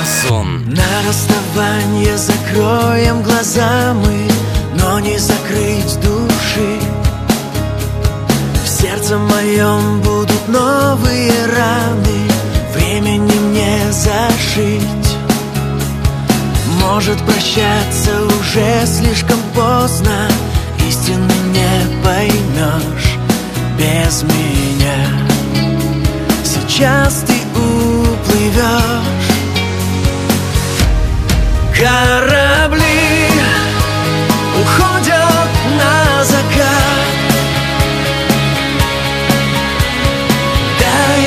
Сон. На расставание закроем глаза мы, но не закрыть души. В сердце моем будут новые раны, временем не зашить. Может, прощаться уже слишком поздно, истины не поймешь без меня. Сейчас ты уплывешь.